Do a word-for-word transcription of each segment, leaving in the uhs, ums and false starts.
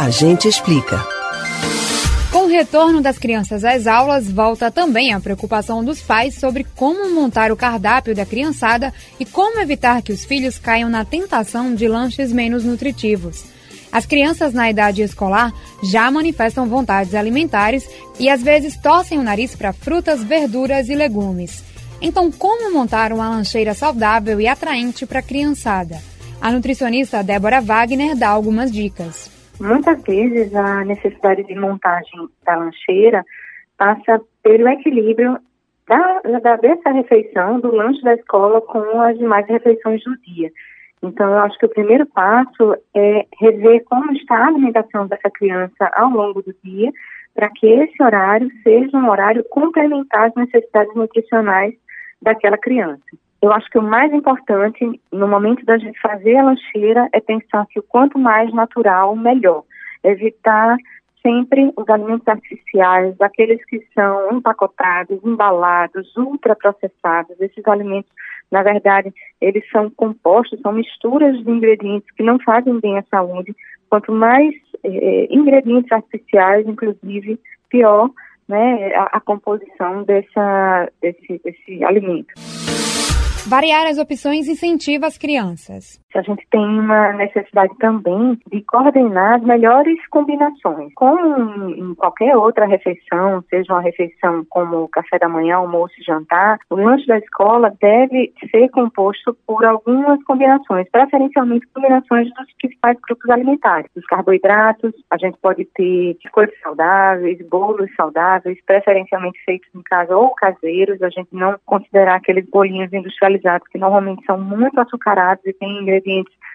A gente explica. Com o retorno das crianças às aulas, volta também a preocupação dos pais sobre como montar o cardápio da criançada e como evitar que os filhos caiam na tentação de lanches menos nutritivos. As crianças na idade escolar já manifestam vontades alimentares e às vezes torcem o nariz para frutas, verduras e legumes. Então, como montar uma lancheira saudável e atraente para a criançada? A nutricionista Débora Wagner dá algumas dicas. Muitas vezes a necessidade de montagem da lancheira passa pelo equilíbrio da, da, dessa refeição, do lanche da escola com as demais refeições do dia. Então, eu acho que o primeiro passo é rever como está a alimentação dessa criança ao longo do dia, para que esse horário seja um horário complementar às necessidades nutricionais daquela criança. Eu acho que o mais importante no momento da gente fazer a lancheira é pensar que o quanto mais natural, melhor. Evitar sempre os alimentos artificiais, aqueles que são empacotados, embalados, ultraprocessados. Esses alimentos, na verdade, eles são compostos, são misturas de ingredientes que não fazem bem à saúde. Quanto mais eh, ingredientes artificiais, inclusive, pior, né, a, a composição dessa, desse, desse alimento. Variar as opções incentiva as crianças. A gente tem uma necessidade também de coordenar as melhores combinações. Como em qualquer outra refeição, seja uma refeição como café da manhã, almoço e jantar, o lanche da escola deve ser composto por algumas combinações, preferencialmente combinações dos principais grupos alimentares. Os carboidratos, a gente pode ter coisas saudáveis, bolos saudáveis, preferencialmente feitos em casa ou caseiros, a gente não considerar aqueles bolinhos industrializados que normalmente são muito açucarados e têm ingredientes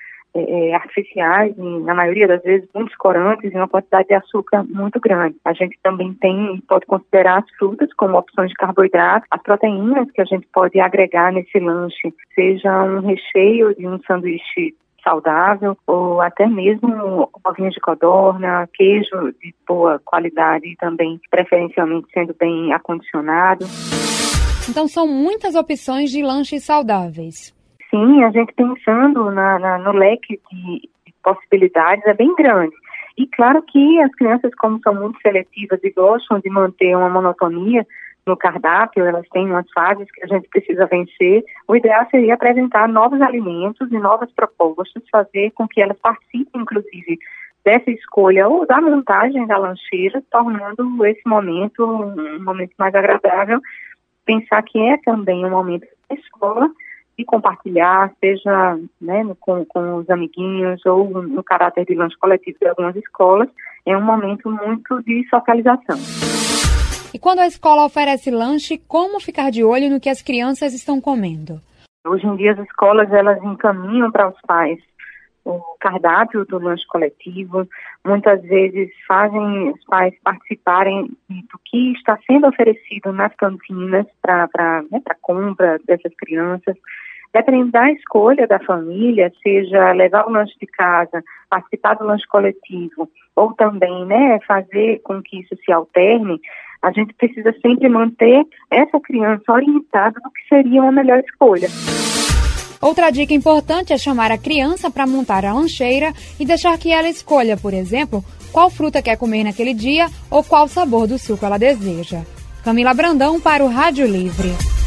É, artificiais, e, na maioria das vezes muitos corantes e uma quantidade de açúcar muito grande. A gente também tem, pode considerar as frutas como opções de carboidrato, as proteínas que a gente pode agregar nesse lanche, seja um recheio de um sanduíche saudável ou até mesmo ovinhos de codorna, queijo de boa qualidade e também preferencialmente sendo bem acondicionado. Então são muitas opções de lanches saudáveis. Sim, a gente pensando na, na, no leque de, de possibilidades é bem grande. E claro que as crianças, como são muito seletivas e gostam de manter uma monotonia no cardápio, elas têm umas fases que a gente precisa vencer, o ideal seria apresentar novos alimentos e novas propostas, fazer com que elas participem, inclusive, dessa escolha ou da montagem da lancheira, tornando esse momento um momento mais agradável. Pensar que é também um momento da escola, de compartilhar, seja né, com, com os amiguinhos ou no caráter de lanche coletivo de algumas escolas, é um momento muito de socialização. E quando a escola oferece lanche, como ficar de olho no que as crianças estão comendo? Hoje em dia as escolas elas encaminham para os pais o cardápio do lanche coletivo, muitas vezes fazem os pais participarem do que está sendo oferecido nas cantinas para né, para compra dessas crianças. Dependendo da escolha da família, seja levar o lanche de casa, participar do lanche coletivo, ou também né, fazer com que isso se alterne, a gente precisa sempre manter essa criança orientada do que seria uma melhor escolha. Outra dica importante é chamar a criança para montar a lancheira e deixar que ela escolha, por exemplo, qual fruta quer comer naquele dia ou qual sabor do suco ela deseja. Camila Brandão para o Rádio Livre.